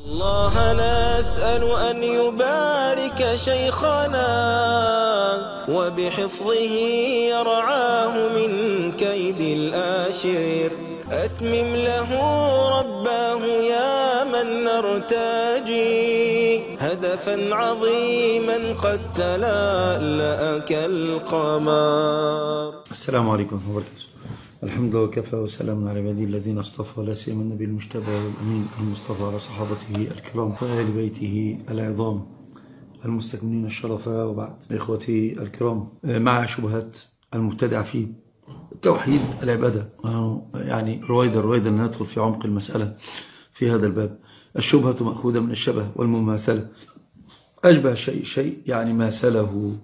الله نسأل أن يبارك شيخنا وبحفظه يرعاه من كيد الآشر. أتمم له رباه يا من نرتجي هدفا عظيما قد تلألأ كالقمر. السلام عليكم ورحمة الله وبركاته. الحمد لله وكفى وسلام على عباده الذين اصطفى، لا سيما النبي المجتبى والأمين المصطفى على صحابته الكرام وآل بيته العظام المستكملين الشرفاء. وبعد إخوتي الكرام، مع شبهات المبتدع في توحيد العبادة، يعني رويدا ندخل في عمق المسألة في هذا الباب. الشبهة مأخوذة من الشبه والمماثلة، أشبه شيء يعني ماثله.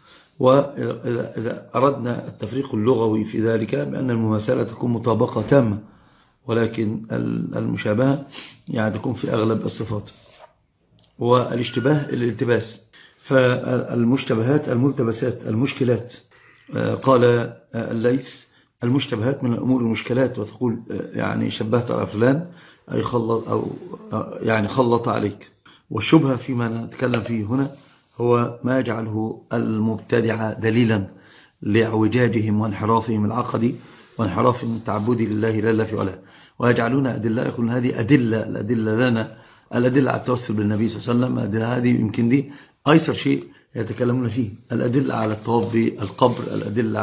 وإذا أردنا التفريق اللغوي في ذلك بأن المماثلة تكون مطابقة تامة، ولكن المشابهة يعني تكون في أغلب الصفات، والاشتباه الالتباس. فالمشتبهات الملتبسات المشكلات، قال الليث المشتبهات من الأمور المشكلات، وتقول يعني شبهت على فلان أي خلط، أو يعني خلط عليك. والشبهة فيما نتكلم فيه هنا هو ما يجعله المبتدع دليلا لاعوجاجهم وانحرافهم العقدي وانحرافهم التعبدي لله لا في علاه، ويجعلون أدلة، يقولون هذه الأدلة لنا، الأدلة على التوسل بالنبي صلى الله عليه وسلم. الأدلة هذه يمكن دي أيسر شيء يتكلمون فيه، الأدلة على الطواف بالقبر، الأدلة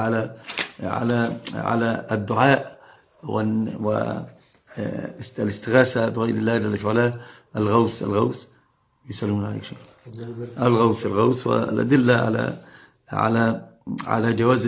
على الدعاء والاستغاثة بغير الله جل في علاه، الغوث يسألون عليك شيء، الغوث، والأدلة على جواز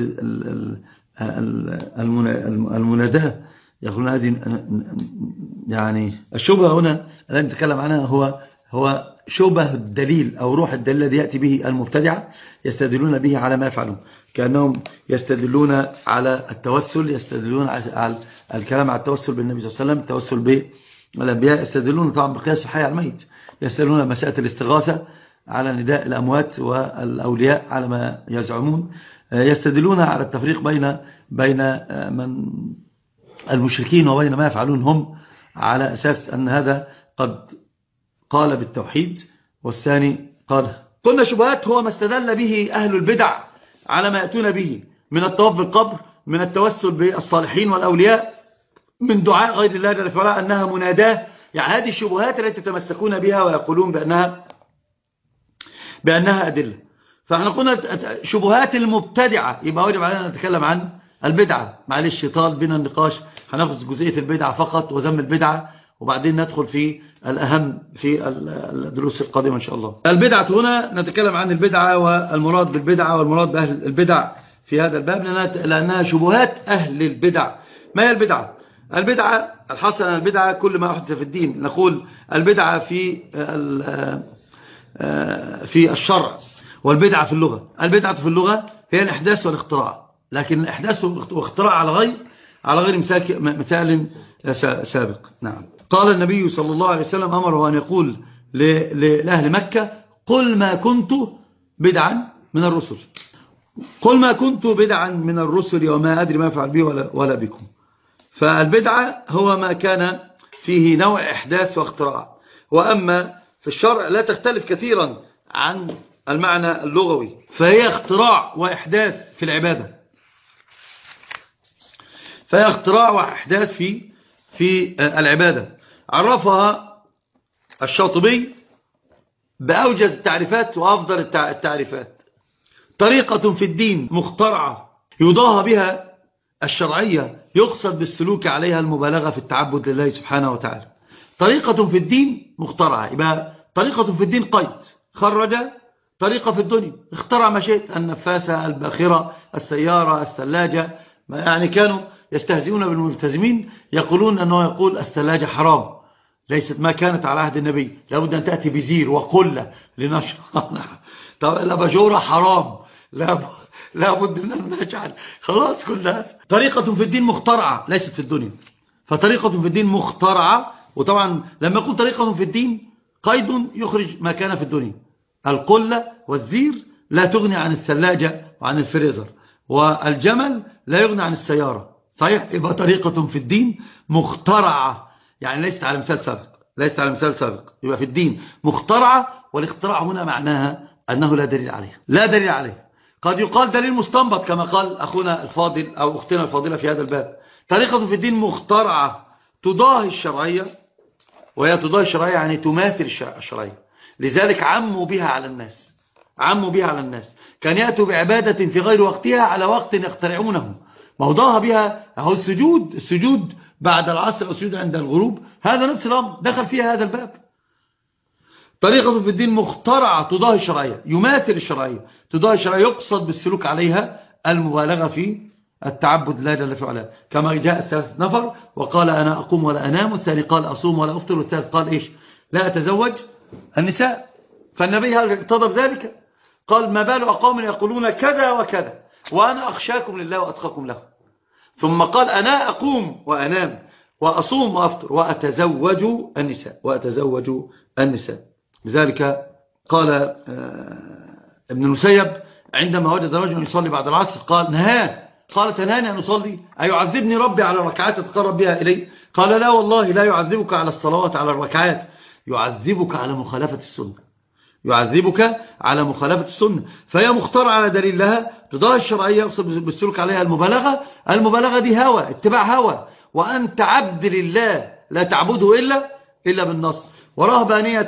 المناداة. يقولون هذه يعني الشبهة هنا التي نتكلم عنها هو شبه الدليل أو روح الدليل الذي يأتي به المبتدعة، يستدلون به على ما يفعلون، كأنهم يستدلون على التوسل، يستدلون على الكلام على التوسل بالنبي صلى الله عليه وسلم، التوسل بالأنبياء، يستدلون طبعا بقياس الحي على الميت، يستدلون مسألة الاستغاثة على نداء الأموات والأولياء على ما يزعمون، يستدلون على التفريق بين من المشركين وبين ما يفعلون هم، على أساس أن هذا قد قال بالتوحيد والثاني قال. قلنا شبهات هو ما استدل به أهل البدع على ما يأتون به من الطواف بالقبر، من التوسل بالصالحين والأولياء، من دعاء غير الله جل وعلا أنها مناداه. يعني هذه الشبهات التي يتمسكون بها ويقولون بأنها أدلة. فاحنا قلنا شبهات المبتدعة، يبقى واجب علينا نتكلم عن البدعة. معلش طال بنا النقاش، هناخذ جزئية البدعة فقط وذم البدعة، وبعدين ندخل في الأهم في الدروس القادمة إن شاء الله. البدعة هنا نتكلم عن البدعة والمراد بالبدعة والمراد بأهل البدع في هذا الباب، لأنها شبهات أهل البدع. ما هي البدعة؟ البدعة الحاصل أن البدعة كل ما أحدث في الدين. نقول البدعة في الشرع، والبدعة في اللغة. البدعة في اللغة هي الإحداث والاختراع، لكن الإحداث والاختراع على غير مثال سابق. نعم. قال النبي صلى الله عليه وسلم أمره أن يقول لأهل مكة: قل ما كنت بدعا من الرسل، قل ما كنت بدعا من الرسل وما أدري ما أفعل به ولا بكم. فالبدعة هو ما كان فيه نوع إحداث واختراع. وأما في الشرع لا تختلف كثيرا عن المعنى اللغوي، فهي اختراع وإحداث في العبادة، فهي اختراع وإحداث في العبادة. عرفها الشاطبي بأوجز التعريفات وأفضل التعريفات: طريقة في الدين مخترعة يضاهى بها الشرعية، يقصد بالسلوك عليها المبالغة في التعبد لله سبحانه وتعالى. طريقة في الدين مخترعة، يبقى طريقة في الدين قيد، خرج طريقة في الدنيا، اخترع ما شئت، النفاسة، الباخرة، السيارة، الثلاجة. يعني كانوا يستهزئون بالملتزمين، يقولون أنه يقول الثلاجة حرام، ليست ما كانت على عهد النبي، لابد أن تأتي بزير وقلة لنشر. طب الأباجورة حرام، لابد أن نجعل خلاص كلها. طريقة في الدين مخترعة ليست في الدنيا، فطريقة في الدين مخترعة. وطبعا لما يكون طريقة في الدين قيد يخرج ما كان في الدنيا. القلة والزير لا تغني عن الثلاجة وعن الفريزر، والجمل لا يغني عن السيارة. صحيح؟ يبقى طريقة في الدين مخترعة، يعني ليست على مثال سابق. ليست على مثال سابق. يبقى في الدين مخترعة، والاختراع هنا معناها أنه لا دليل عليه، لا دليل عليه. قد يقال دليل مستنبط كما قال أخونا الفاضل أو أختنا الفاضلة في هذا الباب. طريقة في الدين مخترعة تضاهي الشرعية، وهي تضاهي الشرعية يعني تماثل الشرعية. لذلك عموا بها على الناس، عموا بها على الناس. كان يأتوا بعبادة في غير وقتها على وقت يخترعونه. موضوعها بها أهو السجود بعد العصر أو السجود عند الغروب، هذا نفس الأمر دخل فيها هذا الباب. طريقة في الدين مخترعة تضاهي الشرعية، يماثل الشرعية، تضاهي الشرعية، يقصد بالسلوك عليها المبالغة في التعبد لله جل في علاه. كما جاء الثالث نفر وقال أنا أقوم ولا أنام، والثاني قال أصوم ولا أفطر، والثالث قال إيش؟ لا أتزوج النساء. فالنبي اقتضى بذلك، قال ما بال أقوم يقولون كذا وكذا وأنا أخشاكم لله وأتقاكم له. ثم قال أنا أقوم وأنام وأصوم وأفطر وأتزوج النساء، وأتزوج النساء. لذلك قال ابن المسيب عندما وجد رجل يصلي بعد العصر قال قال تنهاني أن أصلي؟ أيعذبني ربي على ركعات أتقرب بها إليه؟ قال لا والله، لا يعذبك على الصلوات على الركعات، يعذبك على مخالفة السنة، يعذبك على مخالفة السنة. فهي مختار على دليل لها تضاهي الشرعية، يقصد بالسلوك عليها المبالغة دي هوى، اتباع هوى، وأنت عبد لله لا تعبده إلا بالنص. ورهبانية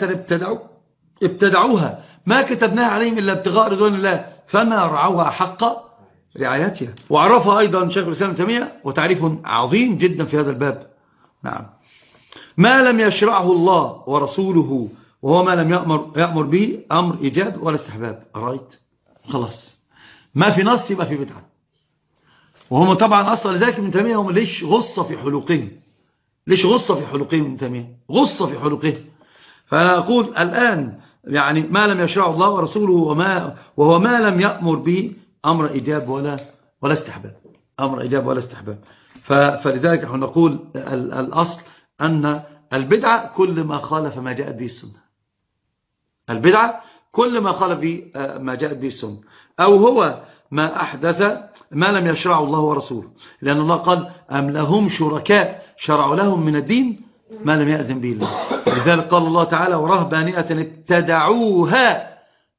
ابتدعوها ما كتبناها عليهم إلا ابتغاء رضوان الله فما رعوها حق رعايتها. وعرفها أيضا شيخ الإسلام ابن تيمية وتعريف عظيم جدا في هذا الباب. نعم، ما لم يشرعه الله ورسوله وهو ما لم يأمر به أمر إيجاب ولا استحباب. رأيت خلاص، ما في نص يبقى في بدعة. وهم طبعا أصلا لذلك ابن تيمية هم ليش غصة في حلقهم، ليش غصة في حلقهم ابن تيمية، غصة في حلقهم. فأنا أقول الآن يعني ما لم يشرعه الله ورسوله وهو ما لم يأمر به أمر إيجاب ولا استحباب، أمر إيجاب ولا استحباب. فلذلك نحن نقول الأصل أن البدعة كل ما خالف ما جاءت به السنة، البدعة كل ما خالف به ما جاءت به السنة، أو هو ما أحدث ما لم يشرعه الله ورسوله. لأن الله قال أم لهم شركاء شرعوا لهم من الدين ما لم يأذن به الله. لذلك قال الله تعالى ورهبانية ابتدعوها.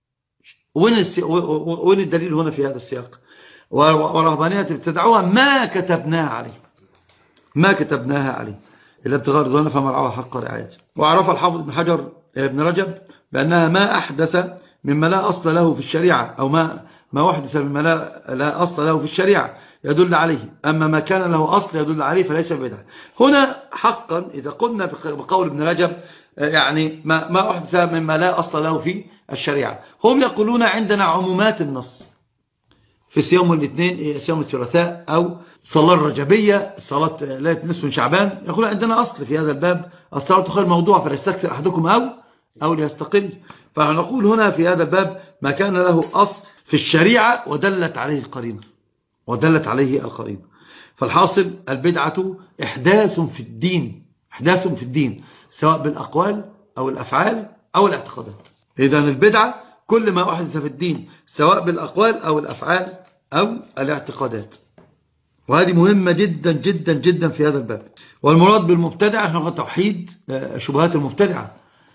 وين الدليل هنا في هذا السياق؟ ورهبانية ابتدعوها ما كتبناها عليه، ما كتبناها عليه إلا ابتغاء رضوانه فما رعوها حق رعايته. وعرف الحافظ ابن حجر ابن رجب بأنها ما أحدث مما لا أصل له في الشريعة، أو ما أحدث مما لا أصل له في الشريعة يدل عليه، أما ما كان له أصل يدل عليه فليس بدعة. هنا حقا إذا قلنا بقول ابن رجب يعني ما أحدث مما لا أصل له في الشريعة، هم يقولون عندنا عمومات النص في صيام الاثنين، صيام الثلاثاء، أو صلاة الرجبية، صلاة ليلة نصف من شعبان، يقول عندنا أصل في هذا الباب الصلاة خير موضوع فليستكثر أحدكم أو ليستقل. فنقول هنا في هذا الباب ما كان له أصل في الشريعة ودلت عليه القرينة، ودلت عليه القرينة. فالحاصل البدعة إحداث في الدين، إحداث في الدين سواء بالأقوال أو الأفعال أو الاعتقادات. إذن البدعة كل ما أحدث في الدين سواء بالأقوال أو الأفعال أو الاعتقادات. وهذه مهمة جدا جدا جدا في هذا الباب. والمراد بالمبتدعة نحن توحيد شبهات المبتدعة.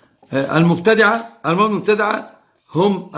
المبتدعة هم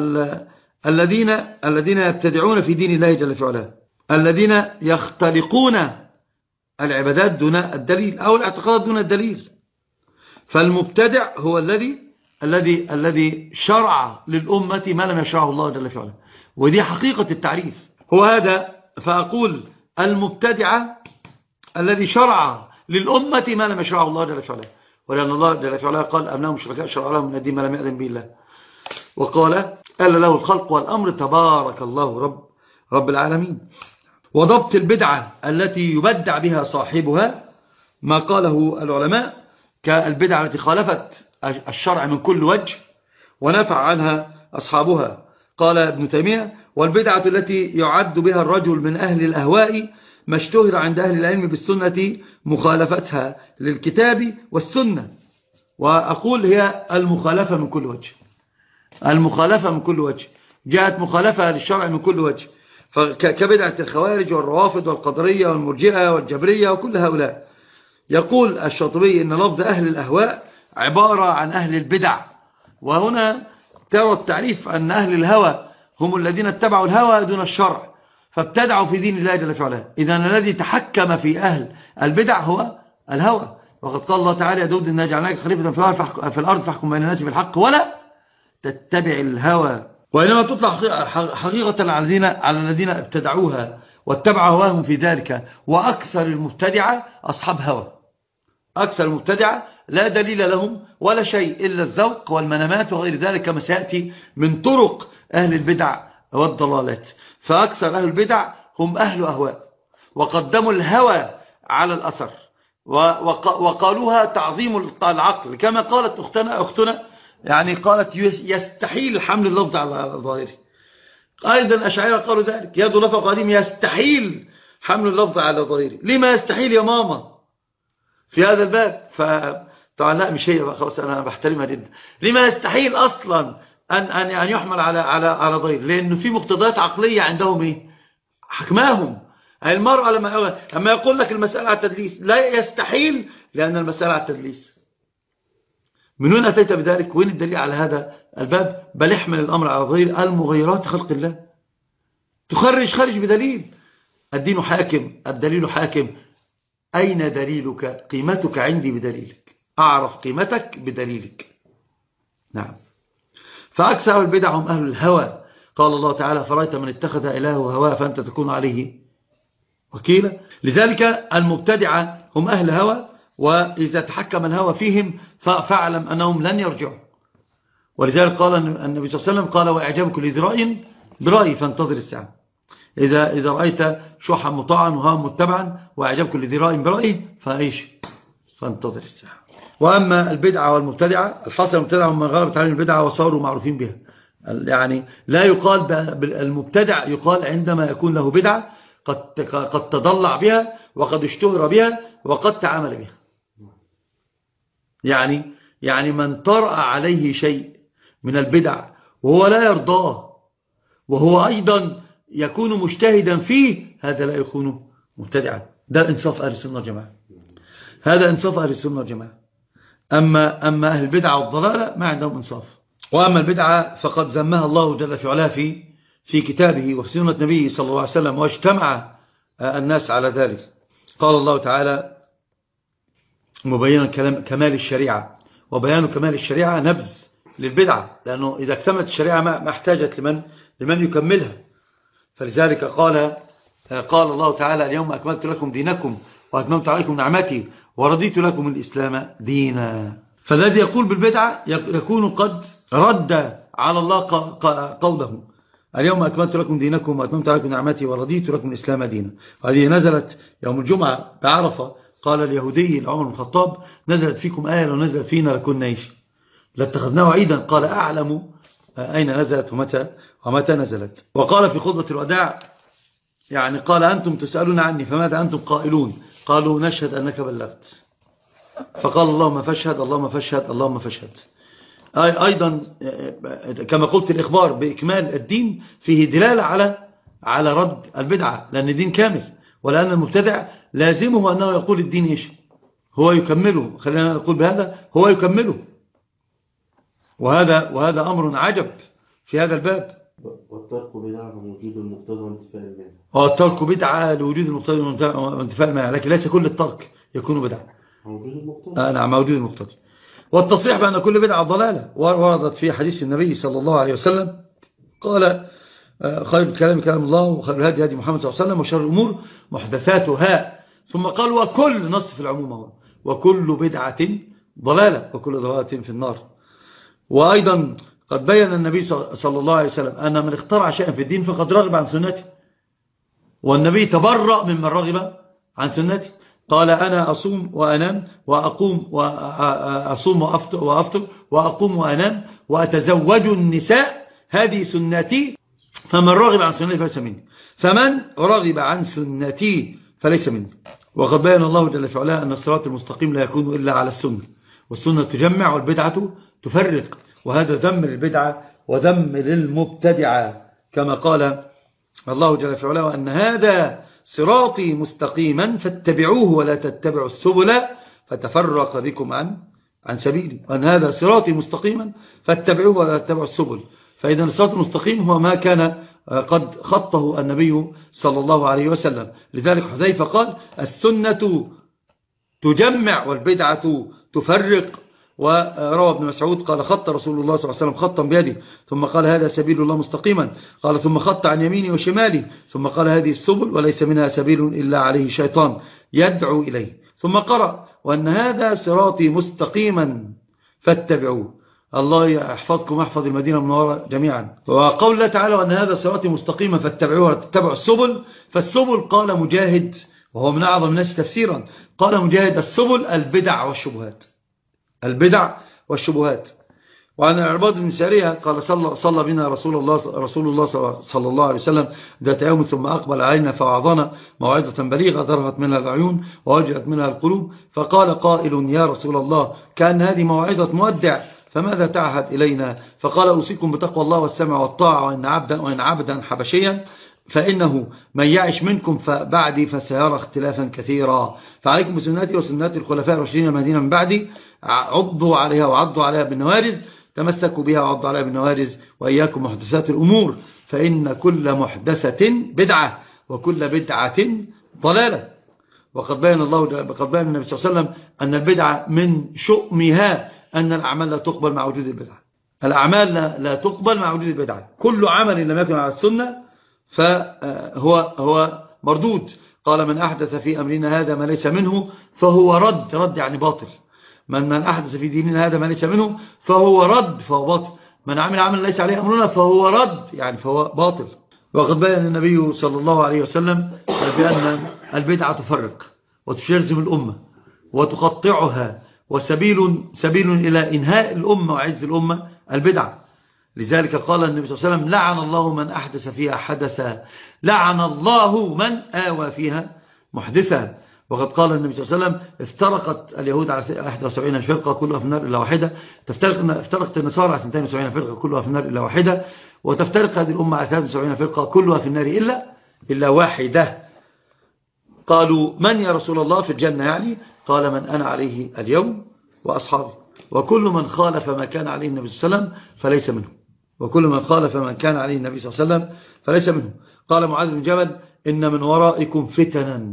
الذين يبتدعون في دين الله جل في علاه، الذين يختلقون العبادات دون الدليل أو الاعتقادات دون الدليل. فالمبتدع هو الذي شرع للأمة ما لم يشرعه الله جل في علاه، ودي حقيقة التعريف هو هذا. فأقول المبتدعة الذي شرع للأمة ما لم يشرعه الله جل في علاه، ولأن الله جل في علاه قال أم لهم شركاء شرعوا لهم من الدين ما لم يأذن به الله، وقال ألا له الخلق والأمر تبارك الله رب العالمين. وضبط البدعة التي يبدع بها صاحبها ما قاله العلماء كالبدعة التي خالفت الشرع من كل وجه ونفع عنها أصحابها. قال ابن تيمية والبدعة التي يعد بها الرجل من أهل الأهواء ما اشتهر عند أهل العلم بالسنة مخالفتها للكتاب والسنة. وأقول هي المخالفة من كل وجه، المخالفة من كل وجه، جاءت مخالفة للشرع من كل وجه، كبدعة الخوارج والروافض والقدرية والمرجئة والجبرية وكل هؤلاء. يقول الشاطبي إن لفظ أهل الأهواء عبارة عن أهل البدع، وهنا ترى التعريف أن أهل الهوى هم الذين اتبعوا الهوى دون الشرع فابتدعوا في دين الله جل وعلا. إذن الذي تحكم في أهل البدع هو الهوى، وقد قال الله تعالى: يا داود إنا جعلناك خليفة في الأرض فاحكم بين الناس بالحق ولا تتبع الهوى. وإنما تطلع حقيقة على الذين ابتدعوها واتبعوا هواهم في ذلك. وأكثر المبتدعة أصحاب هوى، أكثر المبتدعة لا دليل لهم ولا شيء إلا الذوق والمنامات وغير ذلك كما سيأتي من طرق أهل البدع والضلالات. فأكثر أهل البدع هم أهل أهواء، وقدموا الهوى على الأثر وقالوها تعظيم العقل، كما قالت أختنا يعني قالت يستحيل حمل اللفظ على ظاهره. أيضا الأشاعرة قالوا ذلك: يد لفظ قديم يستحيل حمل اللفظ على ظاهره. لما يستحيل يا ماما في هذا الباب؟ فطبعا لا، مش هي بقى، خلاص أنا بحترمها جدا. لما يستحيل أصلا أن يحمل على ظاهره؟ لأنه في مقتضيات عقلية عندهم إيه حكماهم. المرأة لما يقول لك المسألة على التدليس لا يستحيل، لأن المسألة على التدليس. من وين أتيت بذلك؟ وين الدليل على هذا الباب؟ بل احمل الأمر على ظاهر المغيرات خلق الله. خرج بدليل. الدين حاكم، الدليل حاكم. أين دليلك؟ قيمتك عندي بدليلك، أعرف قيمتك بدليلك. نعم. فأكثر البدع هم أهل الهوى. قال الله تعالى: فرأيت من اتخذ إلهه هواه فأنت تكون عليه وكيلا. لذلك المبتدعة هم أهل هوى، وإذا تحكم الهوى فيهم فاعلم أنهم لن يرجعوا. ولذلك قال النبي صلى الله عليه وسلم: قال: وإعجاب كل ذي رأي برأي فانتظر الساعة. إذا رأيت شحا مطاعا وهوا متبعا وإعجاب كل ذي رأي برأي فانتظر الساعة. وأما البدعة والمبتدعة، الحاصل المبتدعة هم من غلبت عليهم البدعة وصاروا معروفين بها. يعني لا يقال المبتدع، يقال عندما يكون له بدعة قد تضلع بها وقد اشتهر بها وقد تعامل بها. يعني من طرأ عليه شيء من البدع وهو لا يرضاه وهو أيضا يكون مجتهدا فيه، هذا لا يكون مبتدعا. ده انصاف أهل السنة والجماعة، هذا انصاف أهل السنة والجماعة. أما أهل البدعة والضلالة ما عندهم انصاف. وأما البدعة فقد ذمها الله جل في علاه في كتابه وفي سنة نبيه صلى الله عليه وسلم، واجتمع الناس على ذلك. قال الله تعالى مبينا كمال الشريعة، وبيان كمال الشريعة نبذ للبدعة، لأنه إذا اكتملت الشريعة ما احتاجت لمن يكملها. فلذلك قال الله تعالى: اليوم أكملت لكم دينكم وأتممت عليكم نعمتي ورضيت لكم الإسلام دينا. فالذي يقول بالبدعة يكون قد رد على الله قوله: اليوم أكملت لكم دينكم وأتممت عليكم نعمتي ورضيت لكم الإسلام دينا. هذه نزلت يوم الجمعة بعرفة. قال اليهودي لعمر بن الخطاب: نزلت فيكم آية لو نزلت فينا لكنا إيش؟ لاتخذناه عيدا. قال: أعلم أين نزلت ومتى نزلت. وقال في خطبة الوداع يعني قال: أنتم تسألون عني فماذا أنتم قائلون؟ قالوا: نشهد أنك بلغت. فقال: اللهم فاشهد اللهم فاشهد اللهم فاشهد. أيضا كما قلت الإخبار بإكمال الدين فيه دلالة على رد البدعة، لأن الدين كامل، ولأن المبتدع لازمه أنه يقول الدين إيش؟ هو يكمله. خلينا نقول بهذا: هو يكمله. وهذا أمر عجب في هذا الباب. والترك بدعة لوجود المقتضى وانتفاء المانع. الترك بدعة لوجود المقتضى وانتفاء المانع، لكن ليس كل الترك يكون بدعة. موجود المقتضى. نعم، موجود المقتضى. والتصريح بأن كل بدعة ضلالة وردت في حديث النبي صلى الله عليه وسلم. قال: خير الكلام كلام الله وخير الهدي هدي محمد صلى الله عليه وسلم وشر الأمور محدثاتها. ثم قال: وكل، نص في العموم هو، وكل بدعة ضلالة وكل ضلالة في النار. وأيضا قد بين النبي صلى الله عليه وسلم أن من اخترع شيئا في الدين فقد رغب عن سنته، والنبي تبرأ ممن رغب عن سنته. قال: أنا أصوم وأنام وأقوم وأصوم وأفطر وأقوم وأنام وأتزوج النساء، هذه سنتي، فمن رغب عن سنتي فليس مني، فمن رغب عن سنتي فليس مني. وقد بين الله جل في علاه أن الصراط المستقيم لا يكون إلا على السنة، والسنة تجمع والبدعة تفرق، وهذا ذم للبدعة وذم للمبتدعة، كما قال الله جل في علاه: أن هذا صراطي مستقيما فاتبعوه ولا تتبعوا السبل فتفرق بكم عن سبيلي، وأن هذا صراطي مستقيما فاتبعوه ولا تتبعوا السبل. فإذا الصراط المستقيم هو ما كان قد خطه النبي صلى الله عليه وسلم. لذلك حذيفة قال السنة تجمع والبدعة تفرق. وروى ابن مسعود قال خط رسول الله صلى الله عليه وسلم خطا بيده ثم قال هذا سبيل الله مستقيما، قال ثم خط عن يمينه وشماله ثم قال هذه السبل وليس منها سبيل إلا عليه شيطان يدعو إليه، ثم قرأ وأن هذا صراطي مستقيما فاتبعوه. الله يحفظكم ويحفظ المدينة المنورة جميعا. وقول الله تعالى وأن هذا صراطي مستقيما فاتبعوه ولا تتبعوا السبل. فالسبل قال مجاهد وهو من أعظم الناس تفسيرا، قال مجاهد السبل البدع والشبهات، البدع والشبهات. وعن العرباض بن سارية قال صلى بنا رسول الله صلى الله عليه وسلم ذات يوم ثم أقبل علينا فوعظنا موعظة بليغة ذرفت منها العيون ووجلت منها القلوب، فقال قائل يا رسول الله كأن هذه موعظة مودع فماذا تعهد إلينا؟ فقال أوصيكم بتقوى الله والسمع والطاعة وإن عبدا حبشيا فإنه من يعش منكم بعدي فسيرى اختلافا كثيرا، فعليكم بسنتي وسنات الخلفاء الراشدين المهديين من بعدي عضوا عليها وعضوا عليها بالنوارز، تمسكوا بها وعضوا عليها بالنوارز، وإياكم محدثات الأمور فإن كل محدثة بدعة وكل بدعة ضلالة. وقد بين النبي صلى الله عليه وسلم أن البدعة من شؤمها أن الأعمال لا تقبل مع وجود البدعة، الأعمال لا تقبل مع وجود البدعة، كل عمل لم يكن على السنة فهو مردود. قال من أحدث في أمرنا هذا ما ليس منه فهو رد يعني باطل، من أحدث في ديننا هذا ما ليس منه فهو رد فهو باطل، من عمل عمل ليس عليه أمرنا فهو رد يعني فهو باطل. وقد بيّن النبي صلى الله عليه وسلم بأن البدعة تفرق وتشرذم الأمة وتقطعها، وسبيل إلى إنهاء الأمة وعز الأمة البدعة. لذلك قال النبي صلى الله عليه وسلم لعن الله من أحدث فيها حدثا، لعن الله من آوى فيها محدثا. وقد قال النبي صلى الله عليه وسلم افترقت اليهود على 71 فرقة كلها في النار إلا واحدة، افترقت النصارى على 72 فرقة كلها في النار إلا واحدة، وتفترق هذه الأمة على 73 فرقة كلها في النار إلا واحدة. قالوا من يا رسول الله في الجنة يعني؟ قال من أنا عليه اليوم وأصحابي، وكل من خالف ما كان عليه النبي صلى الله عليه وسلم فليس منه، وكل من خالف ما كان عليه النبي صلى الله عليه وسلم فليس منه. قال معاذ بن جبل إن من ورائكم فتنا،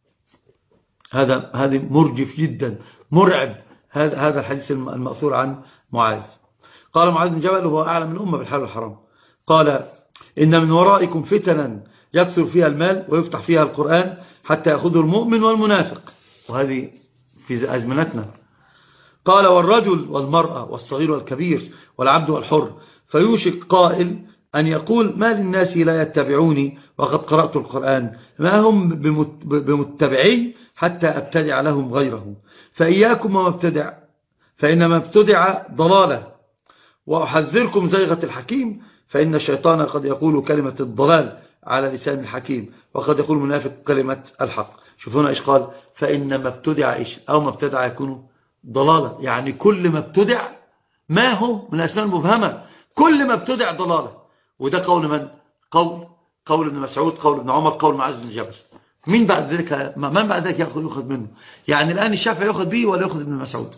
هذا مرجف جدا مرعب هذا الحديث المأثور عن معاذ. قال معاذ بن جبل وهو أعلم من الأمة بالحلال والحرام، قال إن من ورائكم فتنا يكثر فيها المال ويفتح فيها القرآن حتى يأخذه المؤمن والمنافق، وهذه في أزمنتنا. قال والرجل والمرأة والصغير والكبير والعبد والحر، فيوشك قائل أن يقول ما للناس لا يتبعوني وقد قرأت القرآن، ما هم بمتبعي حتى أبتدع لهم غيره، فإياكم وما ابتدع فإنما ابتدع ضلالة، وأحذركم زيغة الحكيم فإن الشيطان قد يقول كلمة الضلال على لسان الحكيم وقد يقول منافق كلمة الحق. شوفونا إيش قال فإنما ابتدع إيش أو ما ابتدع يكون ضلالة، يعني كل ما ابتدع ما هو من الأسماء المبهمة، كل ما ابتدع ضلالة. وده قول من؟ قول ابن مسعود، قول ابن عمر، قول معاذ بن جبل. من بعد ذلك يأخذ منه؟ يعني الآن الشافعي يأخذ به ولا يأخذ ابن مسعود؟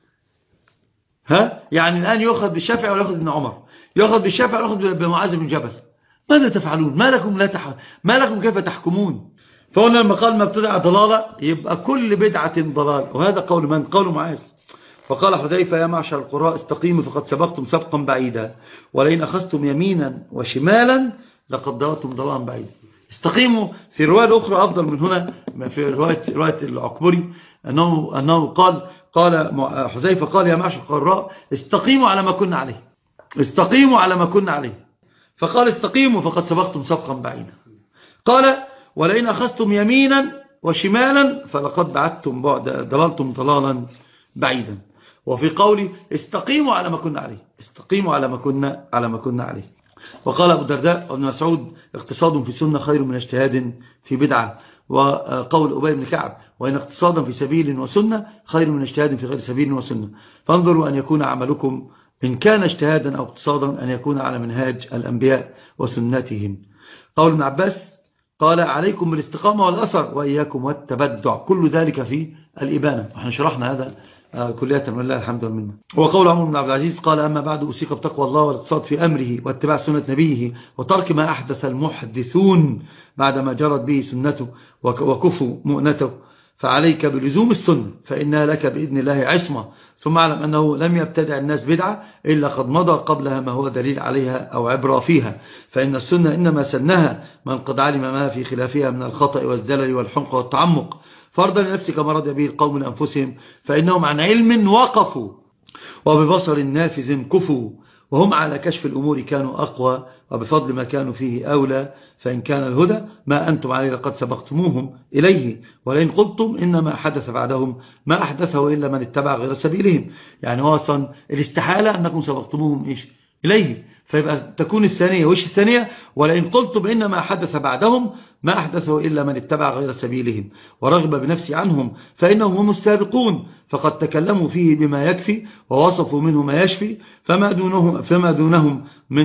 يعني الآن يأخذ بالشافعي ولا يأخذ ابن عمر؟ يأخذ بالشافعي ولا يأخذ بمعاذ بن جبل؟ ماذا تفعلون؟ ما لكم كيف تحكمون؟ فهنا لما قال ما ابتدع ضلالة يبقى كل بدعة ضلال، وهذا قول من؟ قول معاذ. فقال حذيفة يا معشر القراء استقيموا فقد سبقتم سبقا بعيدا، ولئن أخذتم يمينا وشمالا لقد ضللتم ضلالا بعيدا. استقيموا في الرواية الأخرى أفضل من هنا، في رواية العكبري أنه قال حذيفة قال يا معشر القراء استقيموا على ما كنا عليه، استقيموا على ما كنا عليه، فقال استقيموا فقد سبقتم سبقا بعيدا. قال ولئن أخذتم يمينا وشمالا فلقد بعدتم ضللتم ضلالا بعيدا. وفي قولي استقيموا على ما كنا عليه، استقيموا على ما كنا عليه. وقال أبو الدرداء وابن مسعود اقتصاد في سنة خير من اجتهاد في بدعة. وقول أبي بن كعب وإن اقتصادا في سبيل وسنة خير من اجتهاد في غير سبيل وسنة، فانظروا أن يكون عملكم إن كان اجتهادا أو اقتصادا أن يكون على منهاج الأنبياء وسنتهم. قول ابن عباس قال عليكم بالاستقامة والأثر وإياكم والتبدع، كل ذلك في الإبانة. احنا شرحنا هذا كلية ولله الحمد والمنة. وقول عمر بن عبد العزيز قال أما بعد أوصيك بتقوى الله والاقتصاد في أمره واتباع سنة نبيه وترك ما أحدث المحدثون بعدما جرت به سنته وكفوا مؤنته، فعليك بلزوم السنة فإنها لك بإذن الله عصمة. ثم اعلم أنه لم يبتدع الناس بدعة إلا قد مضى قبلها ما هو دليل عليها أو عبرة فيها، فإن السنة إنما سنها من قد علم ما في خلافها من الخطأ والزلل والحمق والتعمق، فرضا لنفسك ما رضي به القوم لأنفسهم، فإنهم عن علم وقفوا وببصر نافذ كفوا، وهم على كشف الأمور كانوا أقوى وبفضل ما كانوا فيه أولى، فإن كان الهدى ما أنتم عليه لقد سبقتموهم إليه، ولئن قلتم إنما حدث بعدهم ما أحدثه إلا من اتبع غير سبيلهم. يعني هو أصلا الاستحالة أنكم سبقتموهم إليه، فيبقى تكون الثانية وش الثانية؟ ولئن قلتم إنما حدث بعدهم ما أحدثه إلا من اتبع غير سبيلهم ورغب بنفسه عنهم فإنهم هم السابقون، فقد تكلموا فيه بما يكفي ووصفوا منه ما يشفي، فما دونهم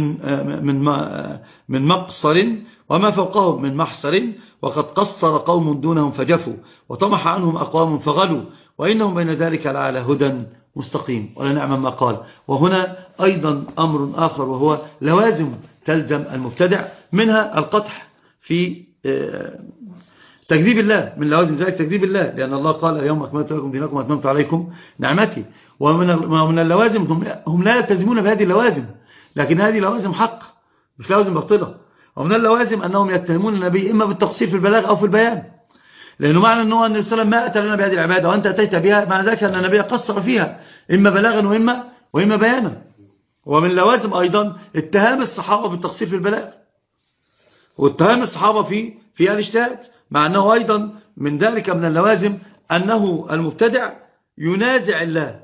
من مقصر وما فوقهم من محصر، وقد قصر قوم دونهم فجفوا وطمح عنهم أقوام فغلوا، وإنهم بين ذلك لعلى هدى مستقيم. ولا نعم ما قال. وهنا أيضا أمر آخر وهو لوازم تلزم المبتدع، منها القطح في تكذيب الله، من لوازم ذلك تكذيب الله، لأن الله قال اليوم أكملت لكم دينكم وأتممت عليكم نعمتي. ومن اللوازم هم لا يلتزمون بهذه اللوازم، لكن هذه لوازم حق مش لوازم باطلة. ومن اللوازم أنهم يتهمون النبي إما بالتقصير في البلاغ أو في البيان، لأنه معنى أنه النبي صلى الله عليه وسلم ما أتى لنا بهذه العبادة وأنت أتيت بها، معنى ذلك أن النبي قصر فيها إما بلاغا وإما بيانا. ومن اللوازم أيضا اتهام الصحابة بالتقصير في البلاغ واتهام الصحابة في الاجتهاد، مع أنه أيضا من ذلك من اللوازم أنه المبتدع ينازع الله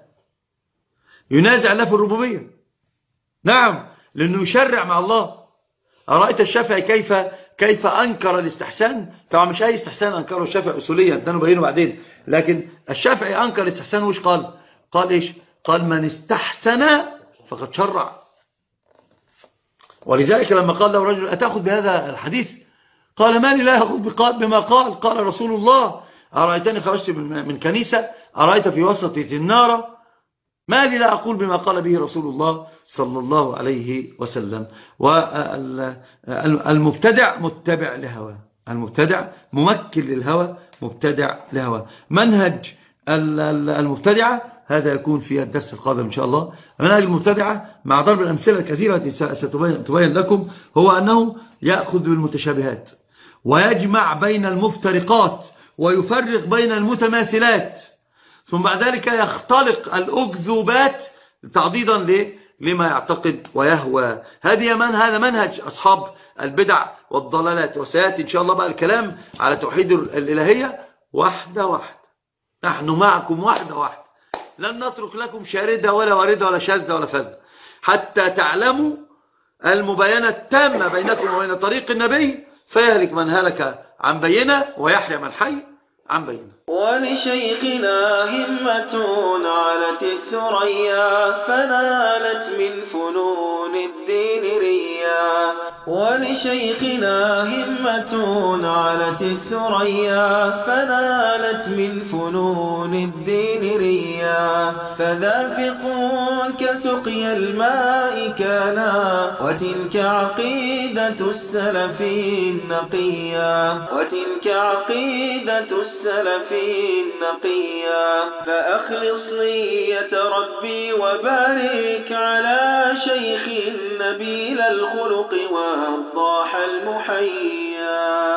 في الربوبية. نعم، لأنه يشرع مع الله. أرأيت الشافعي كيف أنكر الاستحسان؟ طبعا مش أي استحسان أنكره الشافعي أصوليا، ده نبينه بعدين، لكن الشافعي أنكر الاستحسان وش قال إيش؟ قال من استحسن فقد شرع. ولذلك لما قال له رجل أتأخذ بهذا الحديث؟ قال ما لي لا أخذ بما قال رسول الله. أرأيتني خرجت من كنيسة، أرأيت في وسطي النار، ما لي لا أقول بما قال به رسول الله صلى الله عليه وسلم. والمبتدع متبع لهوى، المبتدع ممكن للهوى، مبتدع لهوى. منهج المبتدعة هذا يكون في الدرس القادم إن شاء الله. منهج المبتدعة مع ضرب الأمثلة الكثيرة التي ستبين لكم هو أنه يأخذ بالمتشابهات ويجمع بين المفترقات ويفرق بين المتماثلات، ثم بعد ذلك يختلق الأكذوبات تعضيدا لما يعتقد ويهوى. هذا منهج أصحاب البدع والضلالات. وسيأتي إن شاء الله بقى الكلام على توحيد الإلهية واحدة واحدة. نحن معكم واحدة واحدة، لن نترك لكم شاردة ولا واردة ولا شاذة ولا فذة حتى تعلموا المباينة التامة بينكم وبين طريق النبي، فيهلك من هلك عن بينة ويحيى من حي عن بينة. ولشيخنا همة علت الثريا فنالت من فنون الدين ريا. ولشيخنا همة علت الثريا فنالت من فنون الدين ريا. فذافق كسقي الماء كانا وتلك عقيدة السلف النقيا. وتلك عقيدة السلف النقيا. فأخلص نية ربي وبارك على شيخ نبيل الخلق والضاح المحيا.